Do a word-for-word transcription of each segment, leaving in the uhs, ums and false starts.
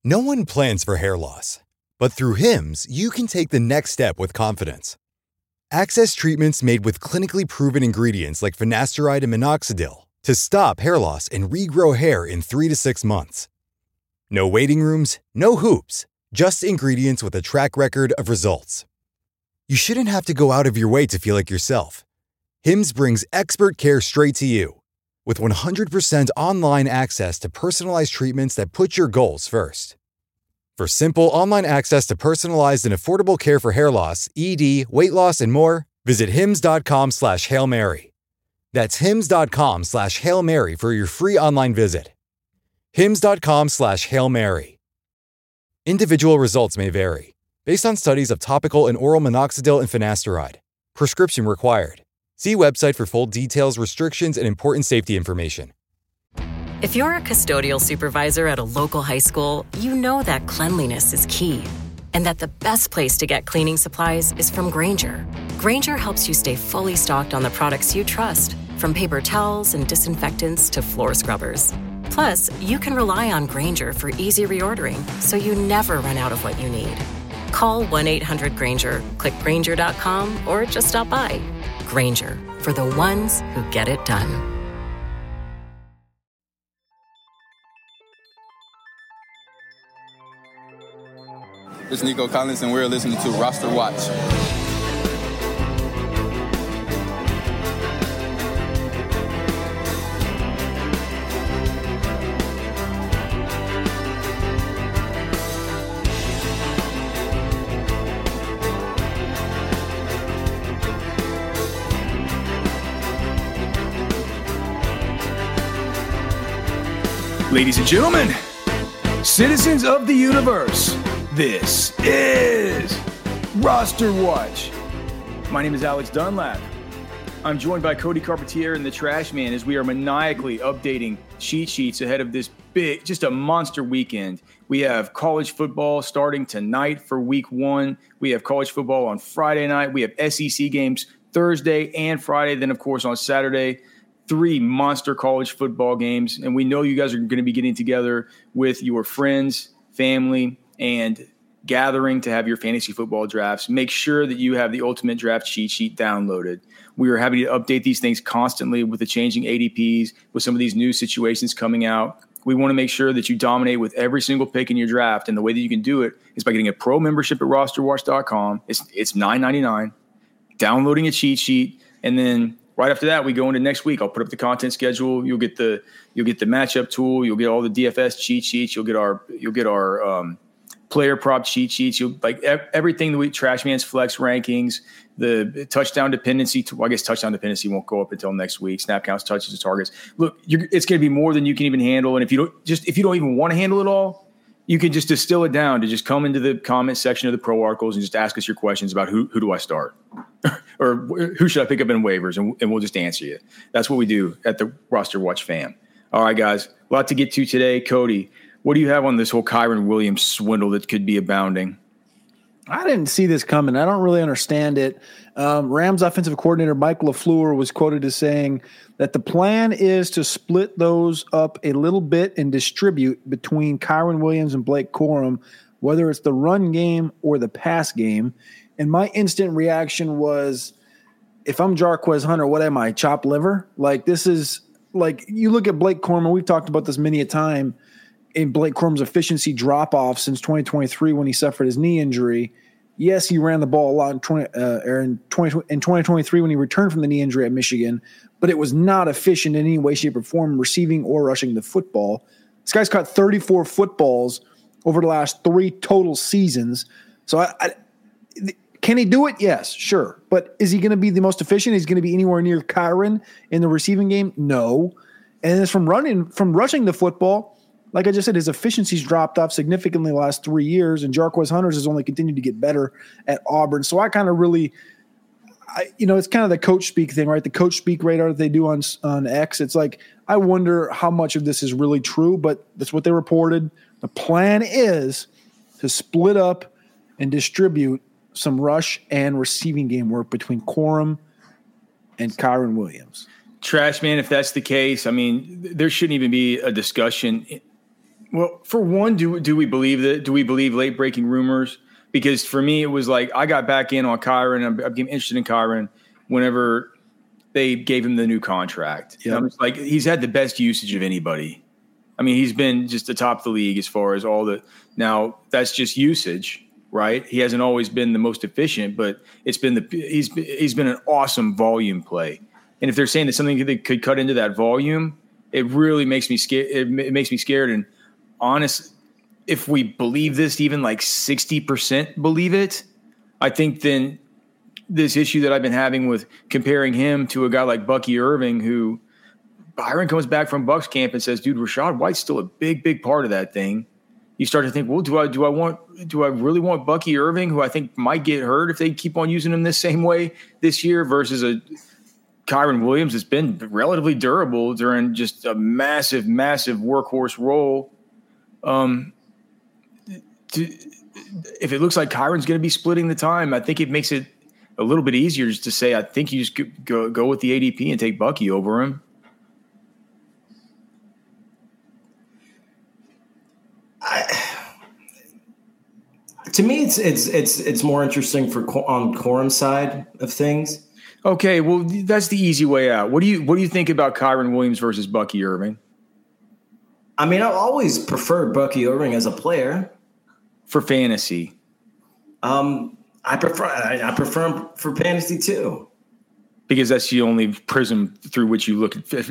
No one plans for hair loss, but through Hims, you can take the next step with confidence. Access treatments made with clinically proven ingredients like finasteride and minoxidil to stop hair loss and regrow hair in three to six months. No waiting rooms, no hoops, just ingredients with a track record of results. You shouldn't have to go out of your way to feel like yourself. Hims brings expert care straight to you. With one hundred percent online access to personalized treatments that put your goals first. For simple online access to personalized and affordable care for hair loss, E D, weight loss, and more, visit hims.com slash Hail Mary. That's hims.com slash Hail Mary for your free online visit. hims.com slash Hail Mary. Individual results may vary, based on studies of topical and oral minoxidil and finasteride. Prescription required. See website for full details, restrictions, and important safety information. If you're a custodial supervisor at a local high school, you know that cleanliness is key, and that the best place to get cleaning supplies is from Grainger. Grainger helps you stay fully stocked on the products you trust, from paper towels and disinfectants to floor scrubbers. Plus, you can rely on Grainger for easy reordering, so you never run out of what you need. Call one eight hundred Grainger, click Grainger dot com, or just stop by. Grainger, for the ones who get it done. This is Nico Collins, and we're listening to Roster Watch. Ladies and gentlemen, citizens of the universe, this is Roster Watch. My name is Alex Dunlap. I'm joined by Cody Carpentier and the Trash Man as we are maniacally updating cheat sheets ahead of this big, just a monster weekend. We have college football starting tonight for week one. We have college football on Friday night. We have S E C games Thursday and Friday. Then, of course, on Saturday, three monster college football games. And we know you guys are going to be getting together with your friends, family, and gathering to have your fantasy football drafts. Make sure that you have the Ultimate Draft cheat sheet downloaded. We are happy to update these things constantly with the changing A D Ps, with some of these new situations coming out. We want to make sure that you dominate with every single pick in your draft. And the way that you can do it is by getting a pro membership at roster watch dot com. It's it's nine ninety-nine, downloading a cheat sheet, and then right after that, we go into next week. I'll put up the content schedule. You'll get the you'll get the matchup tool. You'll get all the D F S cheat sheets. You'll get our you'll get our um, player prop cheat sheets. You'll like ev- everything that we Trashman's flex rankings, the touchdown dependency. To, well, I guess touchdown dependency won't go up until next week. Snap counts, touches, and targets. Look, you're, it's going to be more than you can even handle. And if you don't just if you don't even want to handle it all, you can just distill it down to just come into the comment section of the pro articles and just ask us your questions about who who do I start. Or who should I pick up in waivers, and, and we'll just answer you. That's what we do at the Roster Watch fam. All right, guys, a lot to get to today. Cody, what do you have on this whole Kyren Williams swindle that could be abounding? I didn't see this coming. I don't really understand it. Um, Rams offensive coordinator Mike LaFleur was quoted as saying that the plan is to split those up a little bit and distribute between Kyren Williams and Blake Corum, whether it's the run game or the pass game. And my instant reaction was, if I'm Jarquez Hunter, what am I, chopped liver? Like, this is like, you look at Blake Corum, and we've talked about this many a time, in Blake Corum's efficiency drop off since twenty twenty-three when he suffered his knee injury. Yes, he ran the ball a lot in, twenty, uh, in, twenty, in twenty twenty-three when he returned from the knee injury at Michigan, but it was not efficient in any way, shape, or form, receiving or rushing the football. This guy's caught thirty-four footballs over the last three total seasons. So I, I can he do it? Yes, sure. But is he going to be the most efficient? Is he going to be anywhere near Kyren in the receiving game? No. And it's from running, from rushing the football. Like I just said, his efficiency's dropped off significantly the last three years, and Jarquez Hunter's has only continued to get better at Auburn. So I kind of really, I, you know, it's kind of the coach speak thing, right? The coach speak radar that they do on on X. It's like, I wonder how much of this is really true, but that's what they reported. The plan is to split up and distribute some rush and receiving game work between Corum and Kyren Williams. Trash man, if that's the case, I mean, there shouldn't even be a discussion Well, for one, do do we believe that? Do we believe late breaking rumors? Because for me, it was like I got back in on Kyren. I'm, I'm getting interested in Kyren whenever they gave him the new contract. Yep. I'm just like, he's had the best usage of anybody. I mean, he's been just atop the league as far as all the – now, that's just usage, right? He hasn't always been the most efficient, but it's been the he's he's been an awesome volume play. And if they're saying that something that could cut into that volume, it really makes me scared. It, it makes me scared. And honest, if we believe this, even like sixty percent believe it, I think then this issue that I've been having with comparing him to a guy like Bucky Irving, who Byron comes back from Bucs camp and says, dude, Rachaad White's still a big, big part of that thing. You start to think, well, do I do I want do I really want Bucky Irving, who I think might get hurt if they keep on using him this same way this year, versus a Kyren Williams that's been relatively durable during just a massive, massive workhorse role. Um, to, if it looks like Kyron's going to be splitting the time, I think it makes it a little bit easier just to say, I think you just go go with the A D P and take Bucky over him. I, to me, it's it's it's it's more interesting for on Corum's side of things. Okay, well, that's the easy way out. What do you what do you think about Kyren Williams versus Bucky Irving? I mean, I've always preferred Bucky Irving as a player for fantasy. Um, I prefer I, I prefer him for fantasy too, because that's the only prism through which you look at.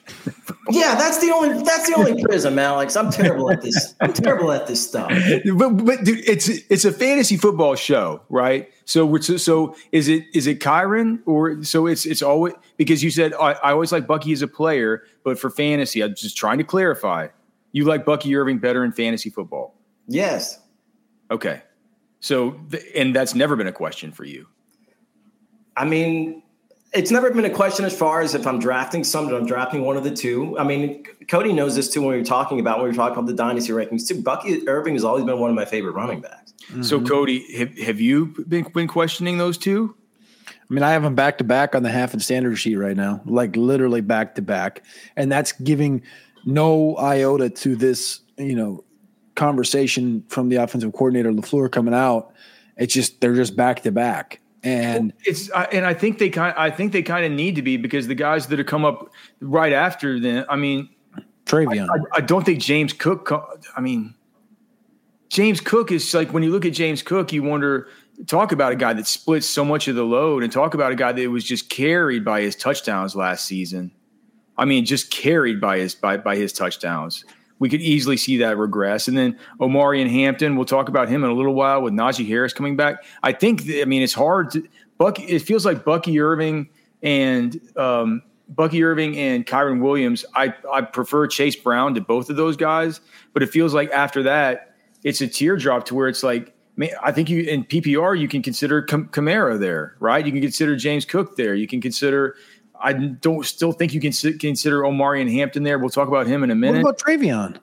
Yeah, that's the only that's the only prism, Alex. I'm terrible at this. I'm terrible at this stuff. But, but dude, it's it's a fantasy football show, right? So we're so is it is it Kyren or so it's it's always because you said I, I always like Bucky as a player, but for fantasy, I'm just trying to clarify. You like Bucky Irving better in fantasy football? Yes. Okay. So and that's never been a question for you. I mean, it's never been a question as far as if I'm drafting somebody, I'm drafting one of the two. I mean, Cody knows this too when we were talking about when we were talking about the dynasty rankings too. Bucky Irving has always been one of my favorite running backs. Mm-hmm. So, Cody, have, have you been, been questioning those two? I mean, I have them back to back on the half and standard sheet right now, like literally back to back, and that's giving no iota to this, you know, conversation from the offensive coordinator LaFleur coming out. It's just they're just back to back. And it's and I think they kind I think they kind of need to be because the guys that have come up right after them. I mean, Travion. I, I, I don't think James Cook. I mean, James Cook is like when you look at James Cook, you wonder. Talk about a guy that splits so much of the load, and talk about a guy that was just carried by his touchdowns last season. I mean, just carried by his by by his touchdowns. We could easily see that regress. And then Omarion Hampton, we'll talk about him in a little while with Najee Harris coming back. I think, I mean, it's hard to Bucky. It feels like Bucky Irving and um, Bucky Irving and Kyren Williams. I, I prefer Chase Brown to both of those guys, but it feels like after that, it's a teardrop to where it's like, man, I think you in P P R, you can consider Cam- Kamara there, right? You can consider James Cook there. You can consider, I don't still think you can consider Omarion Hampton there. We'll talk about him in a minute. What about Travion?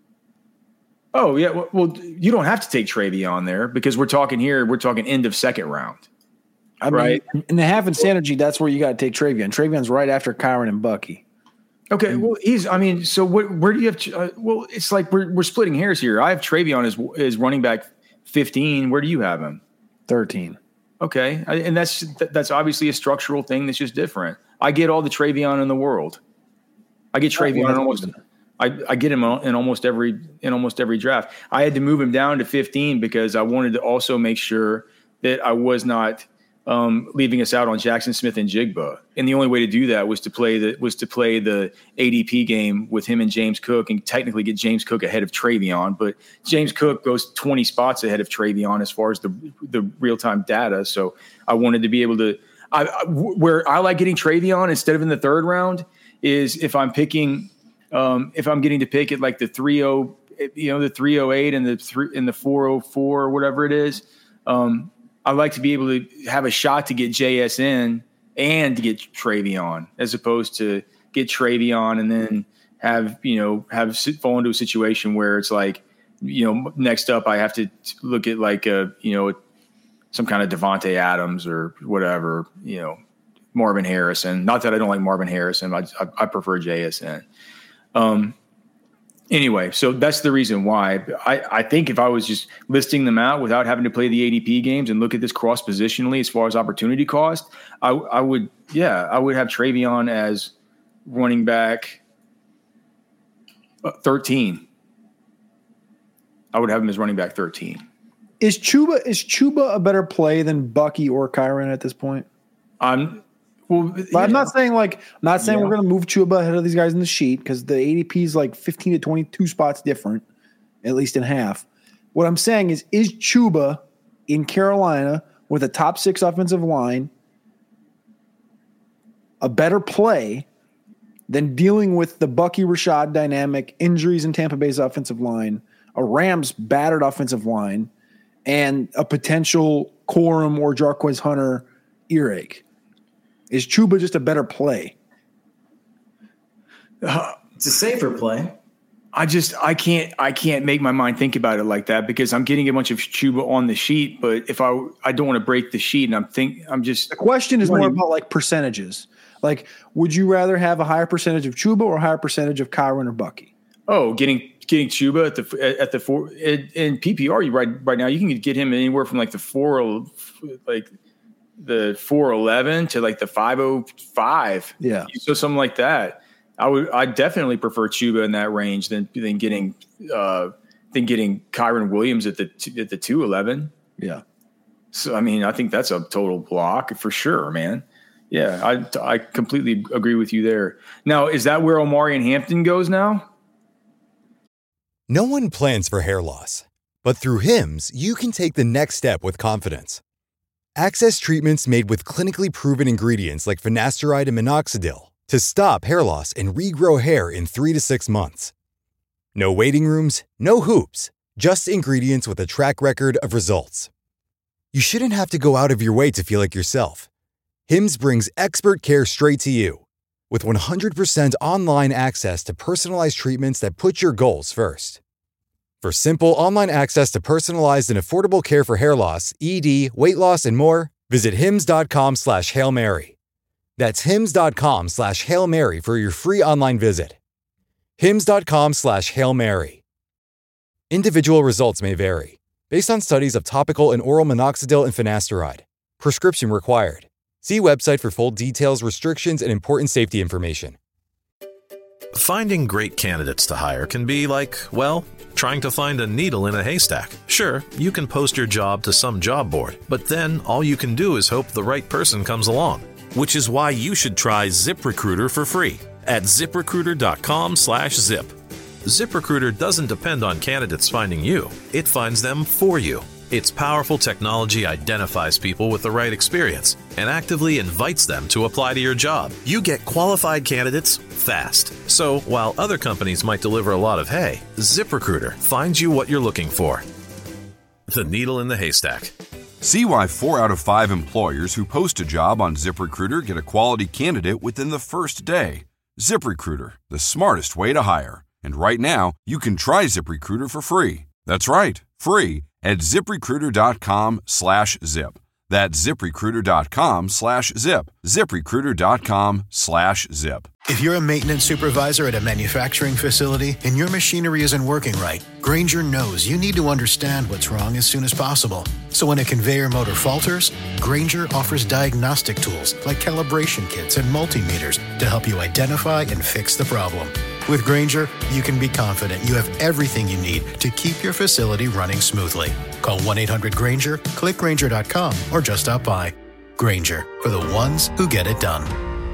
Oh, yeah. Well, well, you don't have to take Travion there because we're talking here, we're talking end of second round. I right? mean, in the half and synergy, that's where you got to take Travion. Travion's right after Kyren and Bucky. Okay. Well, he's, I mean, so what, where do you have, uh, well, it's like we're, we're splitting hairs here. I have Travion as, as running back fifteen. Where do you have him? thirteen. Okay. And that's, that's obviously a structural thing that's just different. I get all the Travion in the world. I get Travion in almost, I, I get him in almost every, in almost every draft. I had to move him down to fifteen because I wanted to also make sure that I was not um, leaving us out on Jackson Smith and Jigba. And the only way to do that was to play the, was to play the A D P game with him and James Cook and technically get James Cook ahead of Travion. But James Cook goes twenty spots ahead of Travion as far as the, the real-time data. So I wanted to be able to, I, I, where I like getting Travion instead of in the third round is if I'm picking, um, if I'm getting to pick at like the three oh, you know, the three oh eight and the three in the four oh four or whatever it is. Um, I like to be able to have a shot to get J S N and to get Travion as opposed to get Travion and then have, you know, have fall into a situation where it's like, you know, next up I have to look at like a, you know, some kind of Devontae Adams or whatever, you know, Marvin Harrison. Not that I don't like Marvin Harrison. I, I, I prefer J S N. Um, Anyway, so that's the reason why. I, I think if I was just listing them out without having to play the A D P games and look at this cross positionally as far as opportunity cost, I, I would, yeah, I would have Travion as running back thirteen. I would have him as running back thirteen. Is Chuba is Chuba a better play than Bucky or Kyren at this point? I'm well. But I'm not saying like I'm not saying Yeah. we're going to move Chuba ahead of these guys in the sheet because the A D P is like fifteen to twenty-two spots different, at least in half. What I'm saying is, is Chuba in Carolina with a top six offensive line a better play than dealing with the Bucky Rashad dynamic, injuries in Tampa Bay's offensive line, a Rams battered offensive line, and a potential Corum or Jarquez Hunter earache? Is Chuba just a better play? Uh, It's a safer play. I just I can't I can't make my mind think about it like that because I'm getting a bunch of Chuba on the sheet, but if I I don't want to break the sheet and I'm think I'm just The question is more Right. about like percentages. Like, would you rather have a higher percentage of Chuba or a higher percentage of Kyren or Bucky? oh getting getting Chuba at the at the four in, in P P R you right right now you can get him anywhere from like the four like the four eleven to like the five oh five. Yeah. So something like that. I would I definitely prefer Chuba in that range than than getting uh, than getting Kyren Williams at the at the two eleven. Yeah. So I mean I think that's a total block for sure, man. Yeah, I I completely agree with you there. Now, is that where Omari and Hampton goes now? No one plans for hair loss, but through Hims, you can take the next step with confidence. Access treatments made with clinically proven ingredients like finasteride and minoxidil to stop hair loss and regrow hair in three to six months. No waiting rooms, no hoops, just ingredients with a track record of results. You shouldn't have to go out of your way to feel like yourself. Hims brings expert care straight to you. With one hundred percent online access to personalized treatments that put your goals first. For simple online access to personalized and affordable care for hair loss, E D, weight loss, and more, visit hims.com slash Hail Mary. That's hims.com slash Hail Mary for your free online visit. hims.com slash Hail Mary. Individual results may vary, based on studies of topical and oral minoxidil and finasteride. Prescription required. See website for full details, restrictions, and important safety information. Finding great candidates to hire can be like, well, trying to find a needle in a haystack. Sure, you can post your job to some job board, but then all you can do is hope the right person comes along. Which is why you should try ZipRecruiter for free at ZipRecruiter.com slash zip. ZipRecruiter doesn't depend on candidates finding you. It finds them for you. Its powerful technology identifies people with the right experience and actively invites them to apply to your job. You get qualified candidates fast. So while other companies might deliver a lot of hay, ZipRecruiter finds you what you're looking for. The needle in the haystack. See why four out of five employers who post a job on ZipRecruiter get a quality candidate within the first day. ZipRecruiter, the smartest way to hire. And right now, you can try ZipRecruiter for free. That's right, free at ZipRecruiter.com slash zip. That's ZipRecruiter.com slash zip. ZipRecruiter.com slash zip. If you're a maintenance supervisor at a manufacturing facility and your machinery isn't working right, Grainger knows you need to understand what's wrong as soon as possible. So when a conveyor motor falters, Grainger offers diagnostic tools like calibration kits and multimeters to help you identify and fix the problem. With Grainger, you can be confident you have everything you need to keep your facility running smoothly. Call one eight hundred Grainger, click Grainger dot com, or just stop by. Grainger, for the ones who get it done.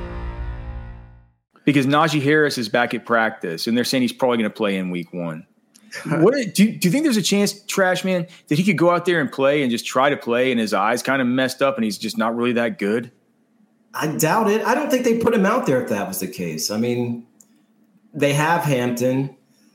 Because Najee Harris is back at practice, and they're saying he's probably going to play in week one. What do you, do you think there's a chance, Trash Man, that he could go out there and play and just try to play, and his eyes kind of messed up, and he's just not really that good? I doubt it. I don't think they put him out there if that was the case. I mean, they have Hampton.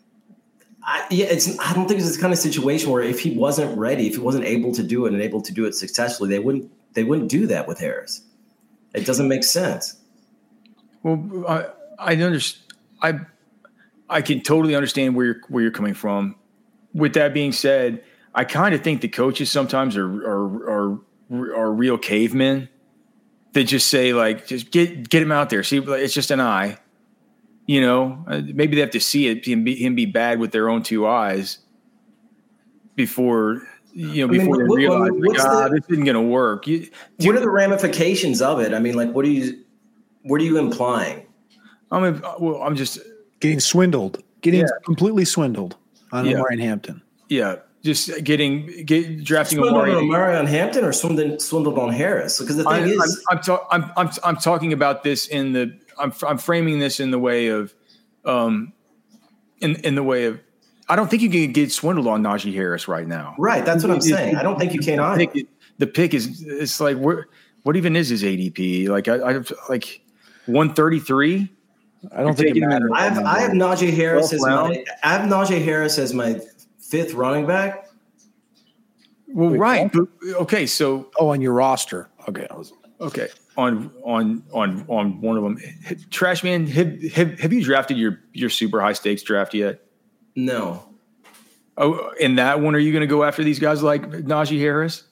I, yeah, it's. I don't think it's this kind of situation where if he wasn't ready, if he wasn't able to do it and able to do it successfully, they wouldn't. They wouldn't do that with Harris. It doesn't make sense. Well, I I understand. I I can totally understand where you're where you're coming from. With that being said, I kind of think the coaches sometimes are are are are real cavemen. They just say like, just get get him out there. See, it's just an eye. You know, uh, maybe they have to see it him be, him be bad with their own two eyes before you know I before mean, they what, realize like, ah, the, this isn't going to work. You, what are the ramifications of it? I mean, like, what are you what are you implying? I mean, well, I'm just getting swindled, getting yeah. completely swindled on yeah. Omarion Hampton. Yeah, just getting get, drafting swindled on Omarion Hampton or swindled swindled on Harris. Because the thing I, is, I'm I'm, ta- I'm I'm I'm talking about this in the I'm I'm framing this in the way of, um, in in the way of, I don't think you can get swindled on Najee Harris right now. Right, that's what I'm saying. I don't think you can either. The pick, the pick is it's like where what even is his A D P? Like I, I like one thirty-three. I don't think it matters. I have I have Najee Harris as my I have Najee Harris as my fifth running back. Well, Wait, right. But, okay, so oh, on your roster. Okay, I was okay. On on on on one of them, Trash Man. Have, have, have you drafted your your super high stakes draft yet? No. Oh, in that one, are you going to go after these guys like Najee Harris?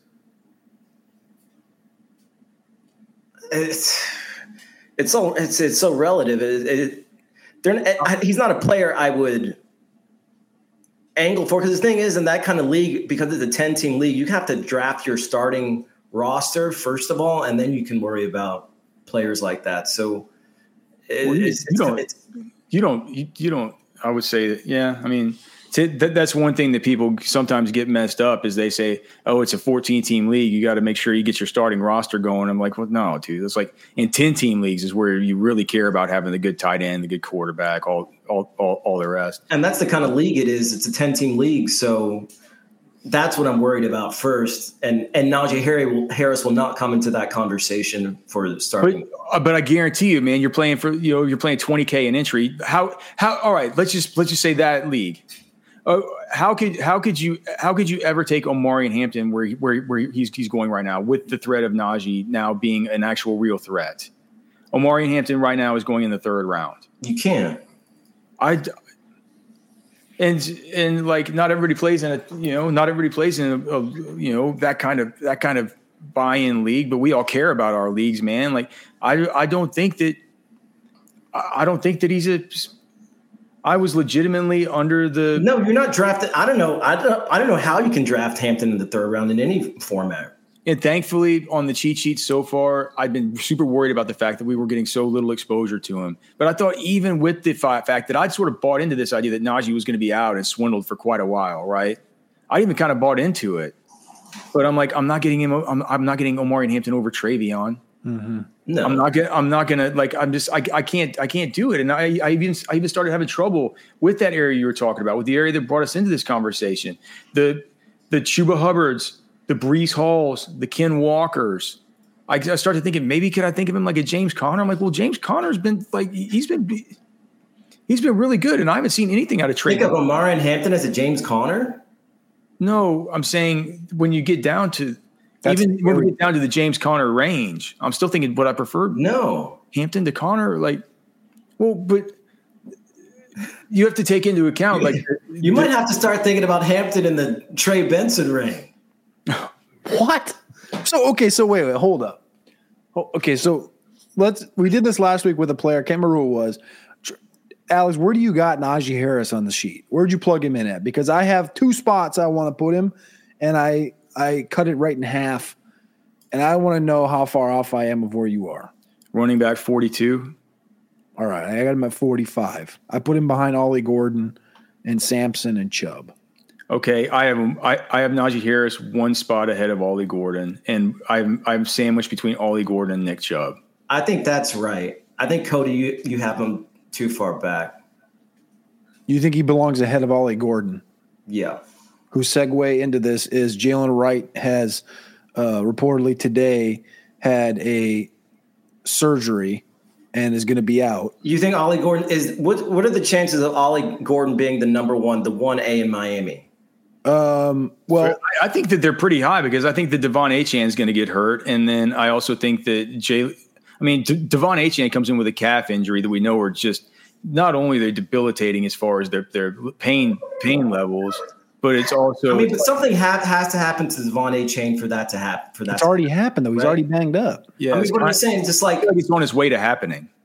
It's it's so it's it's so relative. It, it, they're, he's not a player I would angle for, because the thing is, in that kind of league, because it's a ten team league, you have to draft your starting roster first of all, and then you can worry about players like that. So it, well, you, it's, you it's, don't it's, you don't you, you don't I would say that yeah I mean t- that, that's one thing that people sometimes get messed up is they say, oh, it's a fourteen team league, you got to make sure you get your starting roster going. I'm like, well, no, dude, it's like in ten team leagues is where you really care about having the good tight end, the good quarterback, all all all, all the rest. And that's the kind of league it is. It's a ten team league, so that's what I'm worried about first. And and Najee Harris will not come into that conversation for starting. But, uh, but I guarantee you, man, you're playing for you know you're playing twenty K an entry. How how all right? Let's just let's just say that league. Uh, how could how could you how could you ever take Omarion Hampton where where where he's he's going right now with the threat of Najee now being an actual real threat? Omarion Hampton right now is going in the third round. You can't. I. And and like not everybody plays in a you know not everybody plays in a, a you know that kind of that kind of buy-in league, but we all care about our leagues, man. Like I I don't think that I don't think that he's a. I was legitimately under the. No, you're not drafted. I don't know. I don't. I don't know how you can draft Hampton in the third round in any format. And thankfully, on the cheat sheet so far, I've been super worried about the fact that we were getting so little exposure to him. But I thought even with the fact that I'd sort of bought into this idea that Najee was going to be out and swindled for quite a while, right? I even kind of bought into it. But I'm like, I'm not getting him. I'm, I'm not getting Omarion Hampton over Travion. Mm-hmm. No, I'm not gonna. I'm not gonna like. I'm just. I. I can't. I can't do it. And I. I even. I even started having trouble with that area you were talking about, with the area that brought us into this conversation. The the Chuba Hubbards, the Breece Halls, the Ken Walkers. I, I started thinking maybe could I think of him like a James Conner? I'm like, well, James Conner's been like he's been he's been really good, and I haven't seen anything out of Trey. Think of Omarion Hampton as a James Conner? No, I'm saying when you get down to. That's Even when we get down to the James Conner range, I'm still thinking what I preferred. No. Hampton to Conner, like, well, but you have to take into account, like. You the, might have to start thinking about Hampton in the Trey Benson range. What? So, okay, so wait, wait, hold up. Oh, okay, so let's, we did this last week with a player, I can't remember who it was. Alex, where do you got Najee Harris on the sheet? Where'd you plug him in at? Because I have two spots I want to put him, and I, I cut it right in half, and I want to know how far off I am of where you are. Running back forty-two. All right, I got him at forty-five. I put him behind Ollie Gordon and Sampson and Chubb. Okay, I have I, I have Najee Harris one spot ahead of Ollie Gordon, and I'm I'm sandwiched between Ollie Gordon and Nick Chubb. I think that's right. I think Cody, you you have him too far back. You think he belongs ahead of Ollie Gordon? Yeah. Whose segue into this is Jalen Wright has uh, reportedly today had a surgery and is going to be out. You think Ollie Gordon is what? What are the chances of Ollie Gordon being the number one, the one A in Miami? Um, well, I think that they're pretty high because I think that Devon Achane is going to get hurt, and then I also think that Jay. I mean, De- Devon Achane comes in with a calf injury that we know are just not only they're debilitating as far as their their pain pain levels. But it's also. I mean, but something ha- has to happen to Devon Achane for that to happen. For that, it's already happened though. He's right? already banged up. Yeah, I mean, what I'm saying, just like it's on his way to happening.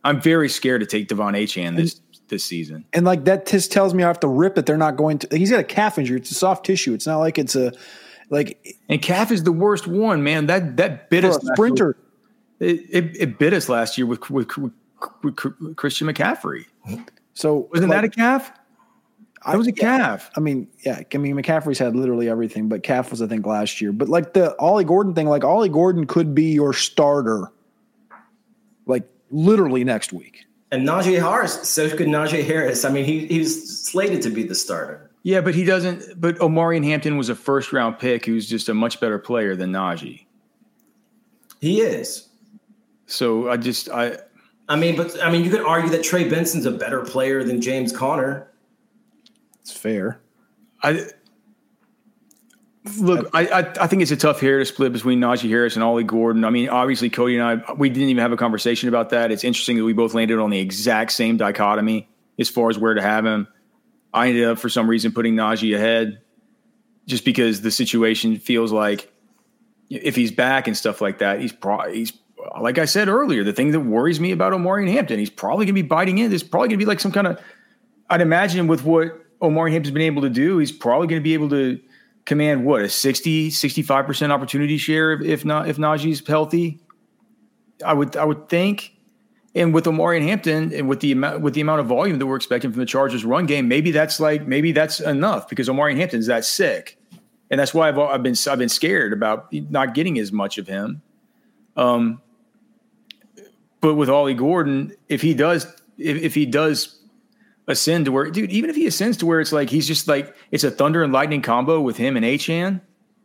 I'm very scared to take Devon Achane this this season. And like that just tells me off the rip that they're not going to. He's got a calf injury. It's a soft tissue. It's not like it's a like. And calf is the worst one, man. That that bit for us a sprinter. It, it it bit us last year with with, with, with Christian McCaffrey. So wasn't like, that a calf? That was a yeah, calf. I mean, yeah. I mean, McCaffrey's had literally everything, but calf was I think last year. But like the Ollie Gordon thing, like Ollie Gordon could be your starter, like literally next week. And Najee Harris, so could Najee Harris. I mean, he he's slated to be the starter. Yeah, but he doesn't. But Omarion Hampton was a first round pick who's just a much better player than Najee. He is. So I just I. I mean, but I mean, you could argue that Trey Benson's a better player than James Conner. It's fair. I look. I, I I think it's a tough hair to split between Najee Harris and Ollie Gordon. I mean, obviously, Cody and I we didn't even have a conversation about that. It's interesting that we both landed on the exact same dichotomy as far as where to have him. I ended up for some reason putting Najee ahead, just because the situation feels like if he's back and stuff like that, he's probably he's like I said earlier. The thing that worries me about Omarion Hampton, he's probably going to be biting in. There's probably going to be like some kind of. I'd imagine with what Omarion Hampton's been able to do, he's probably going to be able to command what a sixty, sixty-five percent opportunity share if, if not if Najee's healthy. I would I would think, and with Omarion Hampton and with the amount with the amount of volume that we're expecting from the Chargers run game, maybe that's like maybe that's enough because Omarion Hampton's that sick, and that's why I've I've been I've been scared about not getting as much of him. Um, but with Ollie Gordon, if he does if, if he does. ascend to where, dude, even if he ascends to where it's like he's just like it's a thunder and lightning combo with him and Achane,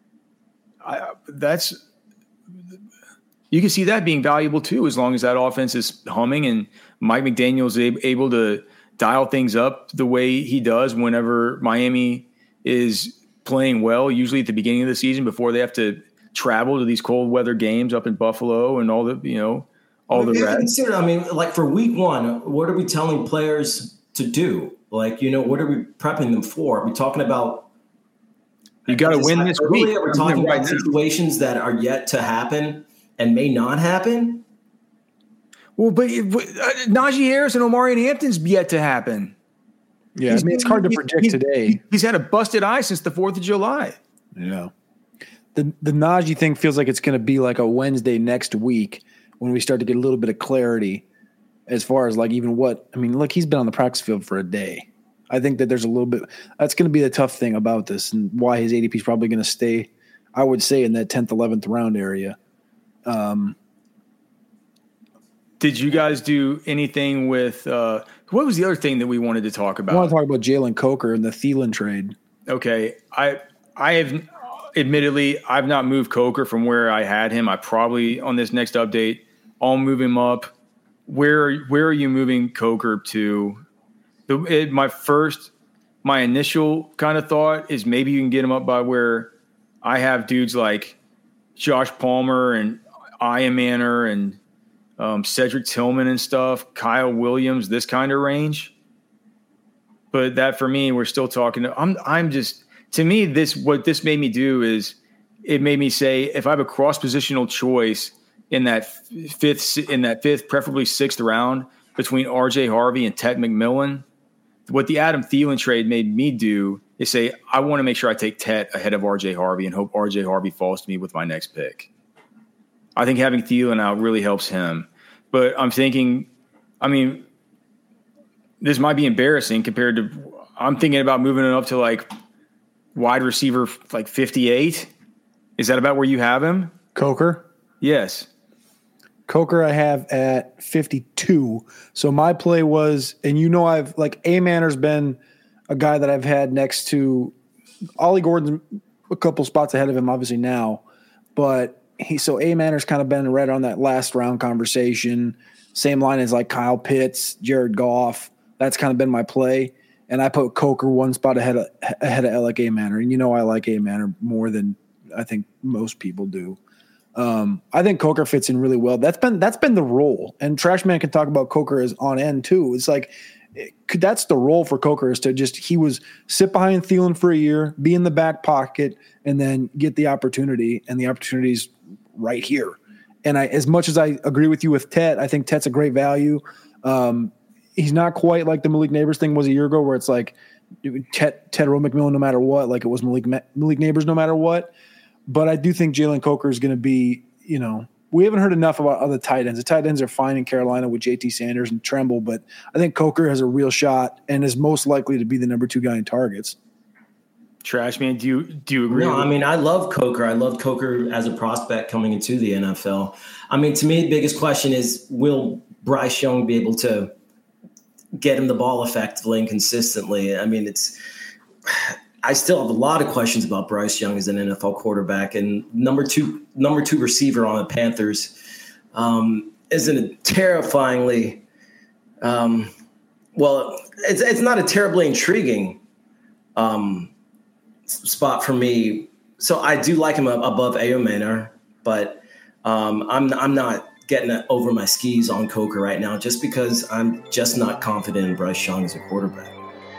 I, that's you can see that being valuable too, as long as that offense is humming and Mike McDaniel's able to dial things up the way he does whenever Miami is playing well, usually at the beginning of the season before they have to travel to these cold weather games up in Buffalo and all the, you know, all the rest. Consider, I mean, like for week one, what are we telling players to do? Like, you know, what are we prepping them for? Are we talking about you got to win this week? Are we talking about situations that are yet to happen and may not happen? Well, but uh, Najee Harris and Omarion Hampton's yet to happen. Yeah, I mean, it's hard to predict he's, today. He's had a busted eye since the fourth of July. Yeah. The the Najee thing feels like it's going to be like a Wednesday next week when we start to get a little bit of clarity. As far as like even what – I mean, look, he's been on the practice field for a day. I think that there's a little bit – that's going to be the tough thing about this and why his A D P is probably going to stay, I would say, in that tenth, eleventh round area. Um, Did you guys do anything with uh, – what was the other thing that we wanted to talk about? I want to talk about Jalen Coker and the Thielen trade. Okay. I I have – admittedly, I've not moved Coker from where I had him. I probably, on this next update, I'll move him up. Where where are you moving Coker to? The, it, my first, my initial kind of thought is maybe you can get him up by where I have dudes like Josh Palmer and Ian Manor and um, Cedric Tillman and stuff, Kyle Williams, this kind of range. But that for me, we're still talking. I'm I'm just to me this what this made me do is it made me say if I have a cross positional choice. In that fifth, in that fifth, preferably sixth round between R J Harvey and Ted McMillan, what the Adam Thielen trade made me do is say I want to make sure I take Ted ahead of R J Harvey and hope R J Harvey falls to me with my next pick. I think having Thielen out really helps him, but I'm thinking, I mean, this might be embarrassing compared to. I'm thinking about moving it up to like wide receiver like fifty-eight. Is that about where you have him, Coker? Yes. Coker I have at fifty-two. So my play was, and you know I've, like, A. Manor's been a guy that I've had next to – Ollie Gordon's a couple spots ahead of him obviously now. But he – so A. Manor's kind of been right on that last round conversation. Same line as like Kyle Pitts, Jared Goff. That's kind of been my play. And I put Coker one spot ahead of, ahead of Alec A. Manor. And you know I like A. Manor more than I think most people do. Um, I think Coker fits in really well. That's been that's been the role, and Trashman can talk about Coker as on end too. It's like it, that's the role for Coker is to just he was sit behind Thielen for a year, be in the back pocket, and then get the opportunity. And the opportunity's right here. And I, as much as I agree with you with Tet, I think Tet's a great value. Um, he's not quite like the Malik Neighbors thing was a year ago, where it's like Ted, Ted McMillan no matter what, like it was Malik Malik Neighbors no matter what. But I do think Jalen Coker is going to be, you know, we haven't heard enough about other tight ends. The tight ends are fine in Carolina with J T Sanders and Tremble, but I think Coker has a real shot and is most likely to be the number two guy in targets. Trash man, do you do you agree? No, with I mean I love Coker. I love Coker as a prospect coming into the N F L. I mean, to me, the biggest question is, will Bryce Young be able to get him the ball effectively and consistently? I mean, it's I still have a lot of questions about Bryce Young as an N F L quarterback, and number two number two receiver on the Panthers um, isn't a terrifyingly um, well. It's it's not a terribly intriguing um, spot for me. So I do like him above Ayomanor, but um, I'm I'm not getting over my skis on Coker right now, just because I'm just not confident in Bryce Young as a quarterback.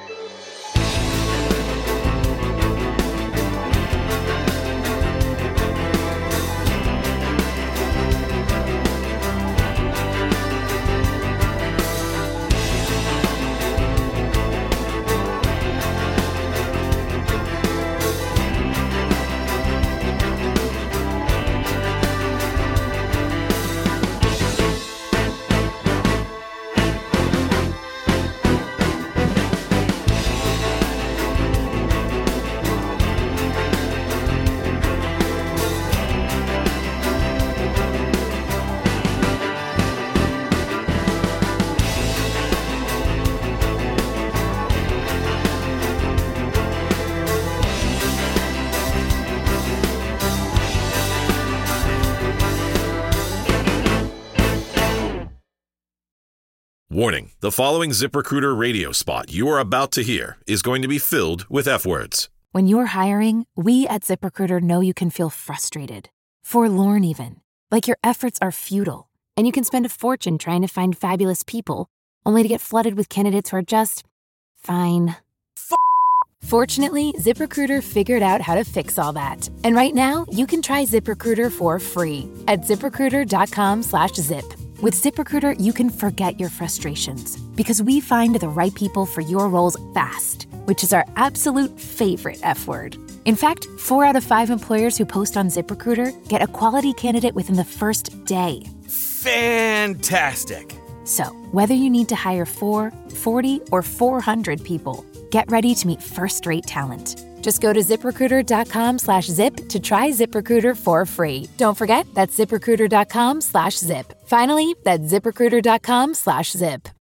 Warning, the following ZipRecruiter radio spot you are about to hear is going to be filled with F-words. When you're hiring, we at ZipRecruiter know you can feel frustrated, forlorn even, like your efforts are futile, and you can spend a fortune trying to find fabulous people, only to get flooded with candidates who are just fine. F- Fortunately, ZipRecruiter figured out how to fix all that. And right now, you can try ZipRecruiter for free at ZipRecruiter.com slash zip. With ZipRecruiter, you can forget your frustrations because we find the right people for your roles fast, which is our absolute favorite F word. In fact, four out of five employers who post on ZipRecruiter get a quality candidate within the first day. Fantastic. So, whether you need to hire four, forty, or four hundred people, get ready to meet first-rate talent. Just go to ZipRecruiter.com slash zip to try ZipRecruiter for free. Don't forget, that's ZipRecruiter.com slash zip. Finally, that's ZipRecruiter.com slash zip.